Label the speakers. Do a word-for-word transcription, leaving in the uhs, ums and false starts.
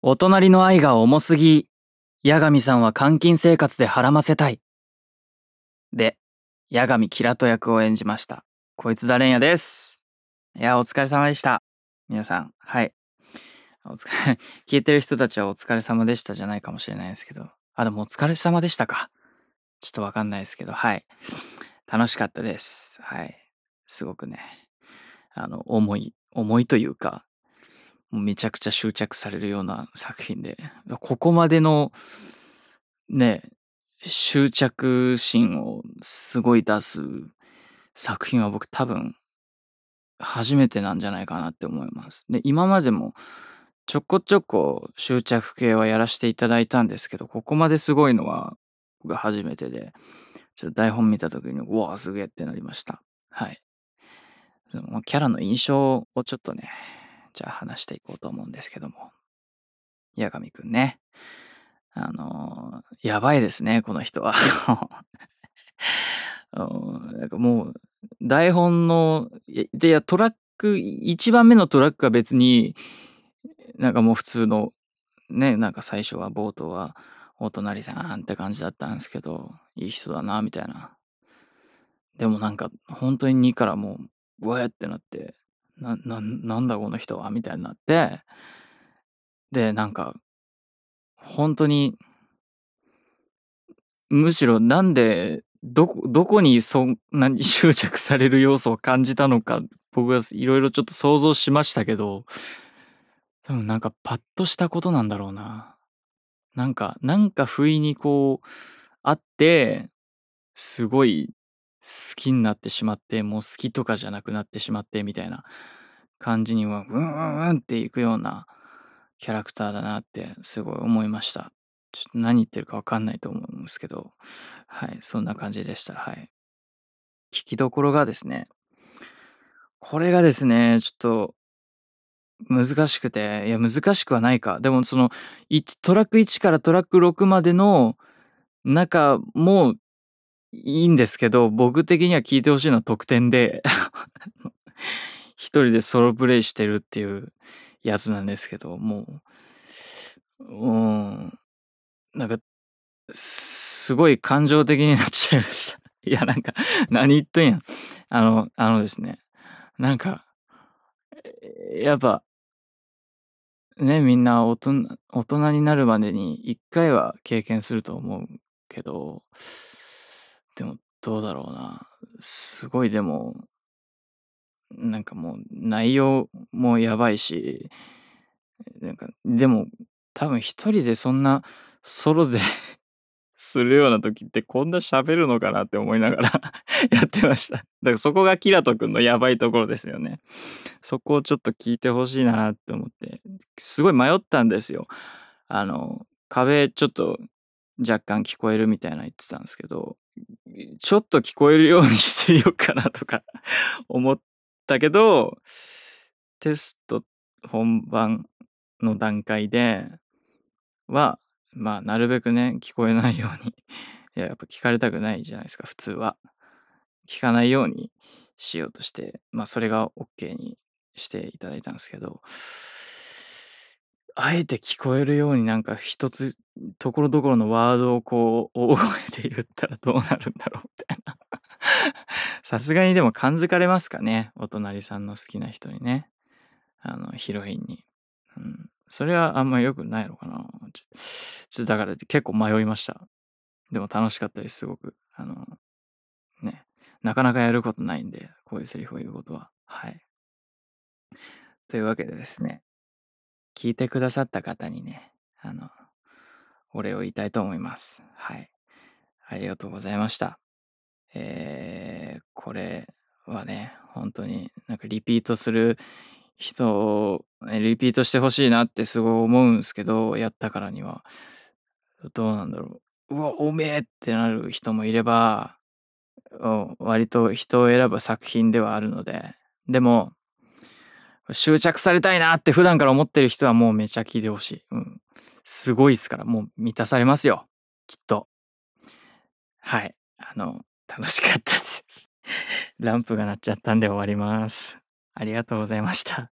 Speaker 1: お隣の愛が重すぎ。八神さんは監禁生活で孕ませたい。で、八神キラト役を演じました。こいつだれんやです。いや、お疲れ様でした。皆さん、はい。お疲れ、聞いてる人たちはお疲れ様でしたじゃないかもしれないですけど。あ、でもお疲れ様でしたか。ちょっとわかんないですけど、はい。楽しかったです。はい。すごくね、あの、重い、重いというか、もうめちゃくちゃ執着されるような作品で、ここまでのね、執着心をすごい出す作品は僕多分初めてなんじゃないかなって思います。で、今までもちょこちょこ執着系はやらせていただいたんですけど、ここまですごいのは僕が初めてで、ちょっと台本見た時に、うわあすげえってなりました。はい。そのキャラの印象をちょっとね、じゃあ話していこうと思うんですけども。八神くんね。あのー、やばいですね、この人は。あのーなんかもう、台本の、いで、いや、トラック、一番目のトラックは別に、なんかもう普通の、ね、なんか最初は冒頭は、お隣さんって感じだったんですけど、いい人だな、みたいな。でもなんか、本当ににからもう、うわーってなって、な、な、なんだこの人は、みたいになって、で、なんか、本当に、むしろなんで、どこ、どこにそんなに執着される要素を感じたのか、僕はいろいろちょっと想像しましたけど、多分なんかパッとしたことなんだろうな。なんか、なんか不意にこう、あって、すごい好きになってしまって、もう好きとかじゃなくなってしまってみたいな感じには、うんうんうんっていくようなキャラクターだなってすごい思いました。ちょっと何言ってるかわかんないと思うんですけど、はい、そんな感じでした。はい。聞きどころがですね、これがですね、ちょっと難しくて、いや難しくはないか。でもその、いトラックいちからトラックろくまでの中もいいんですけど、僕的には聞いてほしいのは特典で、一人でソロプレイしてるっていうやつなんですけど、もう、うーん、なんか、すごい感情的になっちゃいました。いや、なんか、何言っとんやん。あの、あのですね、なんか、やっぱ、ね、みんな大人大人になるまでに一回は経験すると思うけど、でもどうだろうな。すごいでも、なんかもう内容もやばいし、なんか、でも多分一人でそんなソロでするような時ってこんな喋るのかなって思いながらやってました。だからそこがキラト君のやばいところですよね。そこをちょっと聞いてほしいなって思って、すごい迷ったんですよ。あの、壁ちょっと若干聞こえるみたいな言ってたんですけど、ちょっと聞こえるようにしてみようかなとか思ったけど、テスト本番の段階では、まあ、なるべくね、聞こえないようにいや、やっぱ聞かれたくないじゃないですか、普通は。聞かないようにしようとして、まあ、それが OK にしていただいたんですけど、あえて聞こえるようになんか一つ、ところどころのワードをこう、大声で言ったらどうなるんだろうみたいな。さすがにでも感づかれますかね、お隣さんの好きな人にね。あの、ヒロインに。うん。それはあんま良くないのかな。ちょちょっとだから結構迷いました。でも楽しかったです、すごく。あの、ね。なかなかやることないんで、こういうセリフを言うことは。はい。というわけでですね、聞いてくださった方にね、あの、お礼を言いたいと思います。はい。ありがとうございました。えー、これはね、本当になんかリピートする人を、ねリピートしてほしいなってすごい思うんですけど、やったからには。どうなんだろう。うわ、おめえってなる人もいれば、うん割と人を選ぶ作品ではあるので、でも、執着されたいなって普段から思ってる人はもうめちゃ聞いてほしい。うん。すごいっすから、もう満たされますよ。きっと。はい。あの、楽しかったです。ランプが鳴っちゃったんで終わります。ありがとうございました。